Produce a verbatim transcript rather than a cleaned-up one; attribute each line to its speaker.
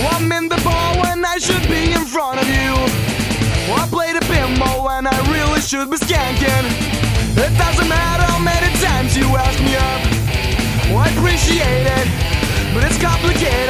Speaker 1: I'm in the bar when I should be in front of you. I play the pinball when I really should be skanking. It doesn't matter how many times you ask me up. I appreciate it, but it's complicated.